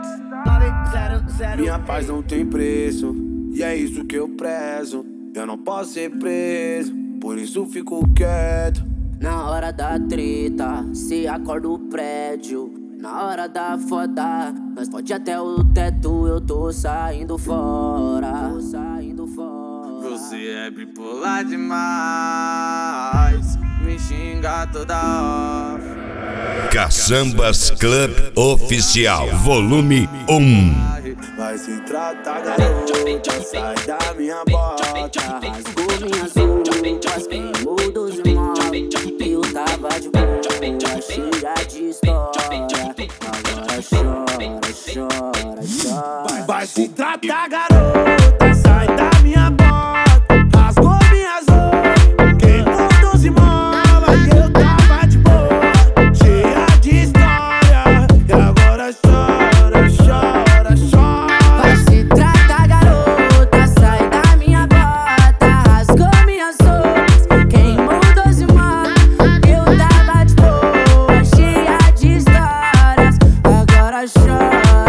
Minha paz não tem preço, e é isso que eu prezo. Eu não posso ser preso, por isso fico quieto. Na hora da treta, se acorda o prédio. Na hora da foda, nós pode até o teto. Eu tô saindo fora, Você é bipolar demais, me xinga toda hora. Caçambas Club Oficial, volume 1. Vai se tratar, garota, sai da minha bota. Rasgou minhas roupas, queimou dos irmãos. Eu tava de boa, cheia de história. Agora chora. Vai se tratar, garota, sai da minha bota. Rasgou minhas roupas, queimou dos irmãos. Eu tava de boa, cheia de história. E agora chora. Vai se tratar, garota, sai da minha bota. Rasgou minhas roupas, queimou dos irmãos. Eu tava de boa, cheia de histórias. Agora chora.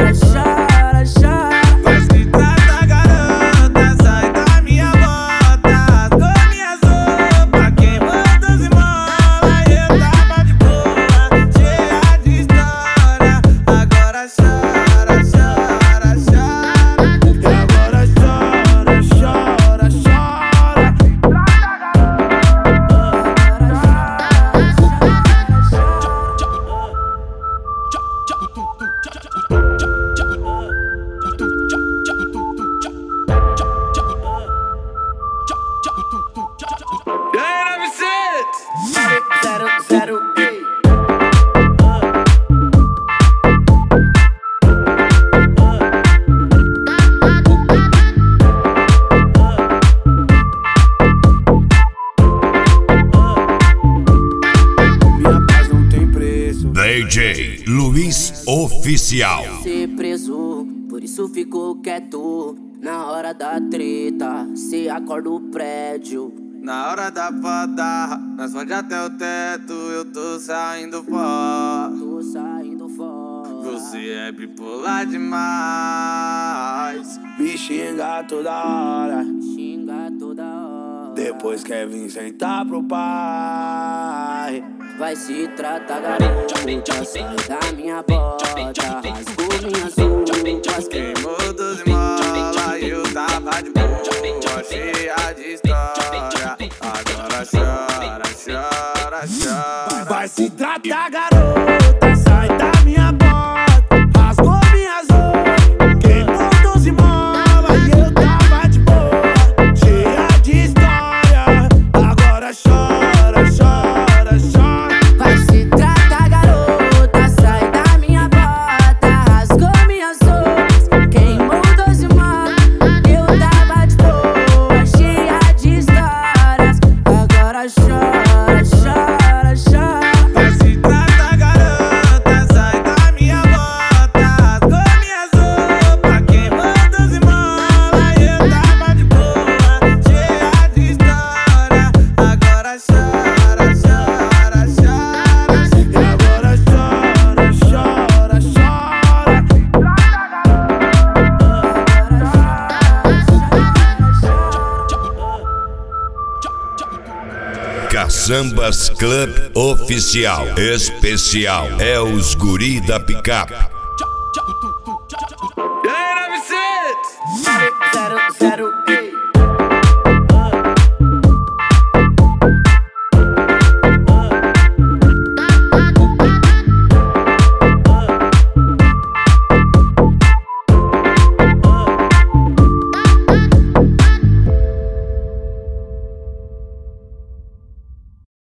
Vai se tratar, garota, sai da minha bota. Rasgou minhas roupas, queimou dos irmãos. Eu tava de boa, cheia de história. Agora chora. E agora Zero. Minha paz não tem preço. DJ Luiz Oficial. Ser preso, por isso ficou quieto. Na hora da treta, se acorda o prédio. Na hora da foda, nós pode até o teto. Eu tô saindo fora. Você é bipolar demais, me xinga toda hora. Depois quer vir sentar pro pai. Vai se tratar, garota, sai da minha bota. Rasgou minhas roupas, Queimou dos mola, eu tava de boa, cheia de história. Agora chora. Vai se tratar, garota, sai da minha bota. Rasgou minhas roupas, queimou dos mola, eu tava de boa, cheia de história. Agora chora. vai se tratar, garota, sai da minha bota. Rasgou minhas roupas, queimou dos irmãos. Eu tava de boa, cheia de histórias. Agora chora. Vai se tratar, garota, sai da minha bota. Rasgou minhas roupas, queimou dos irmãos. Eu tava de boa, cheia de história. Agora chora. E agora Caçambas Club Oficial. Especial é os guri da picape.